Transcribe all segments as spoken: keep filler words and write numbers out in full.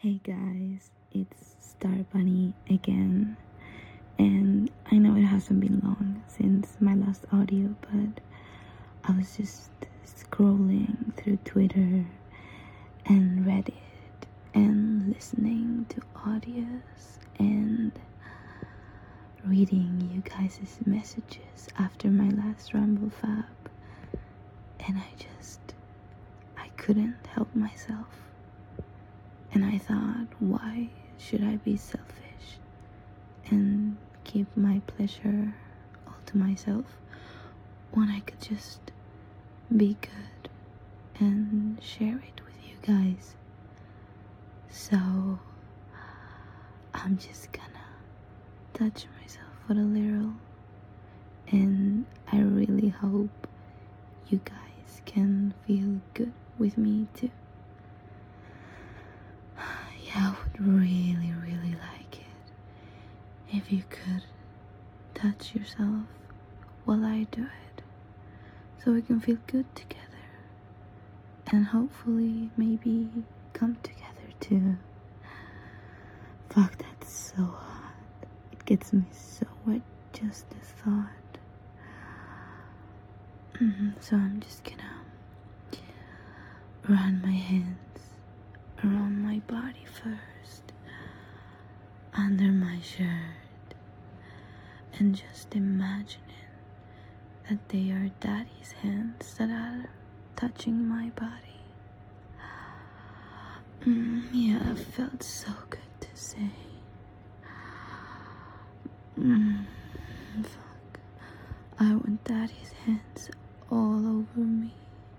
Hey guys, it's Star Bunny again, and I know it hasn't been long since my last audio, but I was just scrolling through Twitter and Reddit and listening to audios and reading you guys' messages after my last Rumble Fab, and I just, I couldn't help myself. And I thought, why should I be selfish and keep my pleasure all to myself when I could just be good and share it with you guys? So I'm just gonna touch myself with a little, and I really hope you guys can feel good with me too. I would really, really like it if you could touch yourself while I do it, so we can feel good together and hopefully maybe come together too. Fuck, that's so hot. It gets me so wet just the thought. Mm-hmm. So I'm just gonna run my hands around my body first, under my shirt, and just imagining that they are daddy's hands that are touching my body. Mm, yeah, it felt so good to say. Mm, fuck. I want daddy's hands all over me.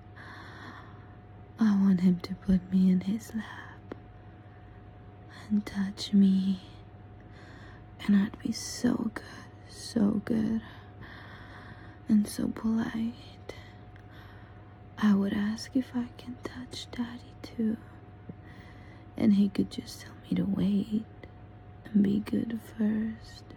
I want him to put me in his lap and touch me, and I'd be so good, so good, and so polite. I would ask if I can touch daddy too, and he could just tell me to wait and be good first.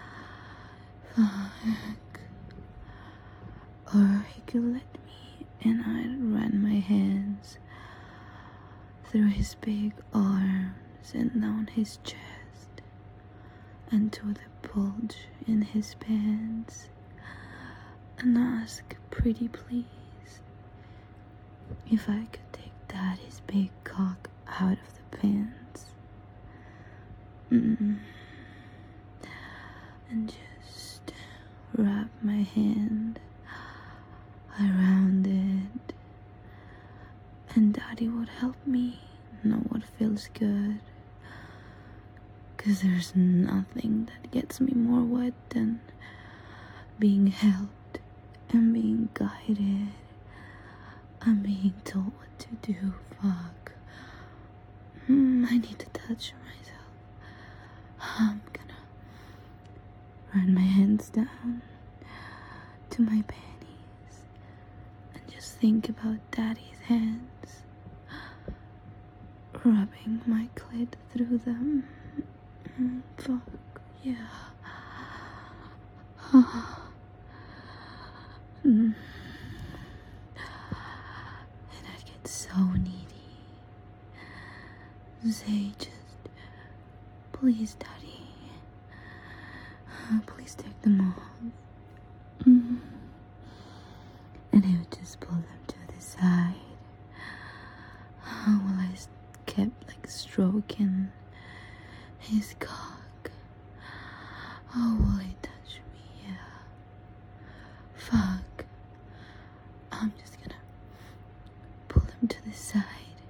Fuck. Or he could let me, and I'd run my hands through his big arms and down his chest and to the bulge in his pants, and ask pretty please if I could take daddy's big cock out of the pants. Mm. And just wrap my hand around it, and daddy would help me know what feels good, cause there's nothing that gets me more wet than being helped and being guided and being told what to do. Fuck. mm, I need to touch myself. I'm gonna run my hands down to my panties and just think about daddy's hands rubbing my clit through them. Mm, fuck, yeah. mm. And I'd get so needy. Say just, please daddy, please take them off. Mm. And I would just pull them to the side while I kept like stroking his cock. Oh, will he touch me? Yeah. Fuck. I'm just gonna pull him to the side.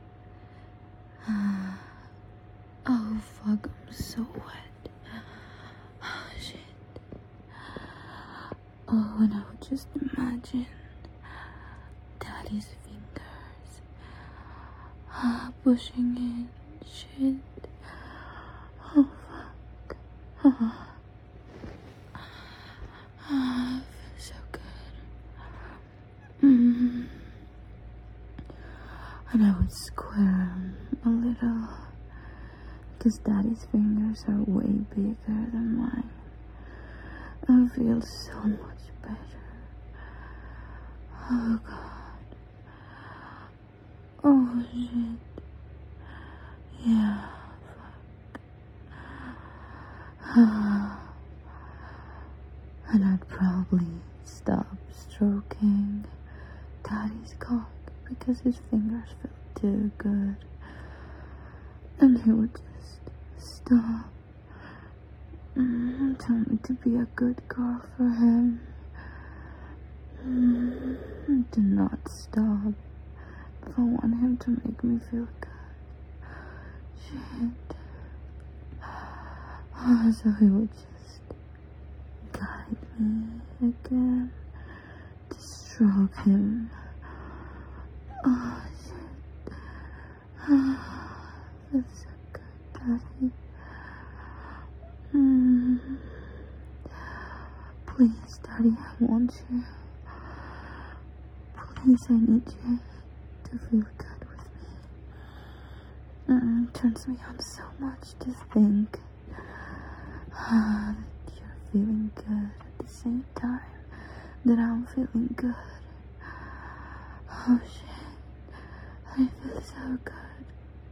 Uh, oh fuck, I'm so wet. Oh shit. Oh, and I would just imagine daddy's fingers uh, pushing in shit. Oh fuck. Oh. Oh, it feels so good. Mm. And I would squirm a little, because daddy's fingers are way bigger than mine. I feel so much better. Oh god. Oh shit. Yeah. And I'd probably stop stroking Daddy's cock because his fingers felt too good. And he would just stop and tell me to be a good girl for him. Mm, do not stop if I want him to make me feel good. Shit. Oh, so he would just guide me again to stroke him. Oh, shit. Oh, feels so good, Daddy. Mm. Please, Daddy, I want you. Please, I need you to feel good with me. Mm, turns me on so much to think uh, that you're feeling good at the same time that I'm feeling good. Oh shit, I feel so good.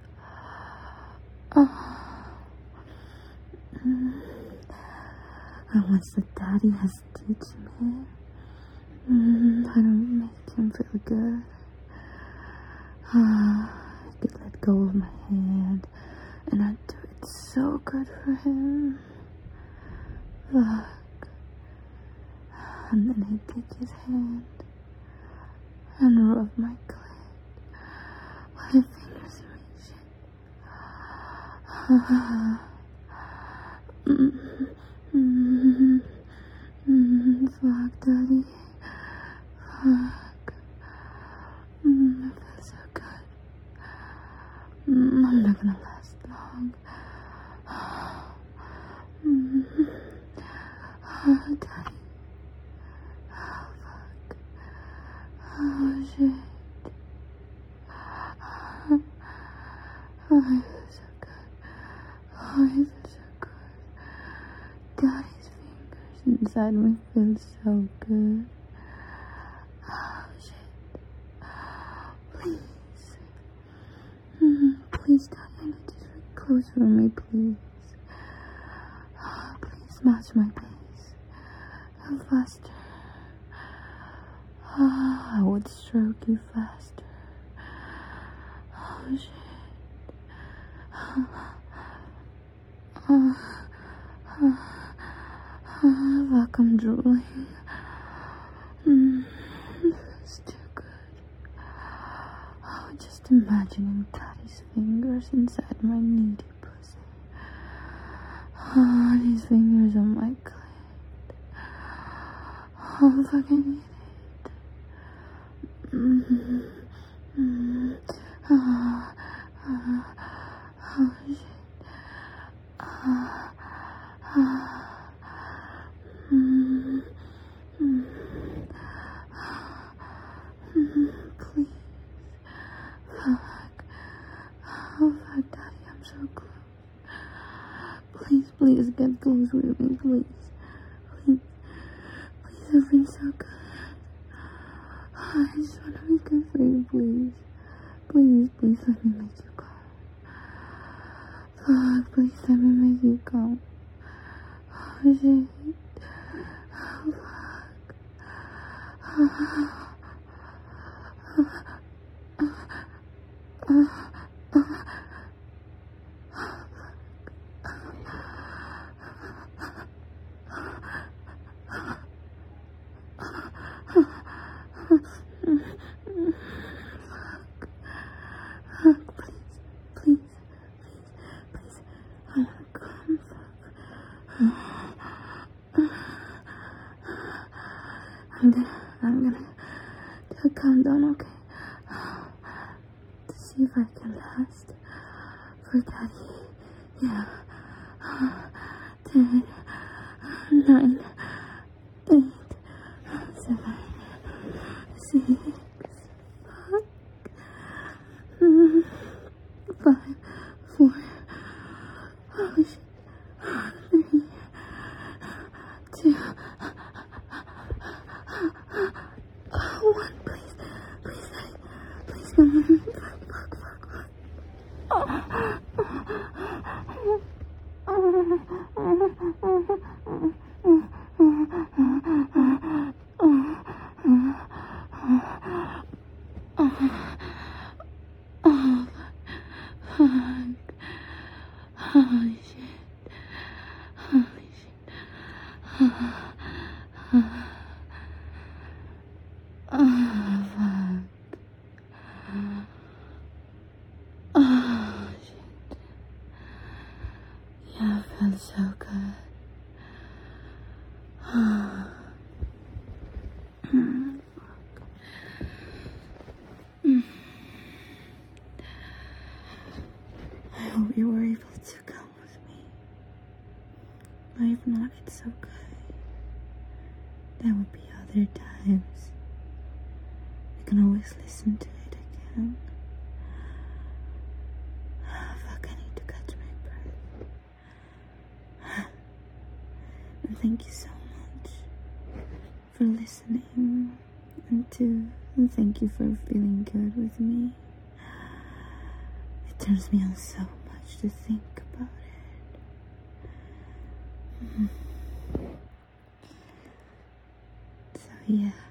Oh. Mm. And once that Daddy has teach me mm, how to make him feel good, uh, I could let go of my hand and I'd do it so good for him. Look. And then he'd take his hand and rub my clit while his fingers reach it. mm, mm, mm, fuck, Daddy. Fuck. Mm, it feels so good. Mm, I'm not gonna last long. Mm, oh, Daddy. Oh, fuck. Oh, shit. Oh, I feel so good. Oh, I feel so good. Daddy's fingers inside me feel so good. Oh, shit. Please. Mm, please, Daddy, I need you to get closer to me, please. Oh, please, match my pace. And faster. Oh, I would stroke you faster. Oh, shit. Oh, oh, oh, oh, fuck, I'm drooling. Mm, it's too good. Oh, just imagining Daddy's fingers inside my needy pussy. Oh, and his fingers on my clit. Oh, fucking need it. Mm-hmm. Mm-hmm. Oh, oh, oh, shit. Oh, oh. Mm-hmm. Mm-hmm. Mm-hmm. Please. Fuck. Oh, fuck, Daddy, I'm so close. Please, please get close with me, please. Please. Please, it feels so good. I just want to be good for you, please. Please, please let me make you come. Fuck, please let me make you come. Oh, shit. Oh, fuck. Oh, oh, oh, oh. Fuck, please, please, please, please, I wanna come, fuck. I'm gonna, I'm gonna do a countdown, okay? To see if I can last for Daddy. Yeah. Ten, nine, eight, seven, six, five, mm, five, four, oh shit, three, two, one, please, please, please, come on, fuck, fuck, fuck, fuck. Oh. Oh. Oh. Holy shit. Holy shit. Oh, oh fuck. Oh, shit. Yeah, it feels so good. Oh. Mm, fuck. Mm. I hope you were able to come with me. But if not, it's okay. There will be other times. You can always listen to it again. Oh, fuck, I need to catch my breath. And thank you so much for listening. And to and thank you for feeling good with me. It turns me on so much to think about it. Mm. So yeah.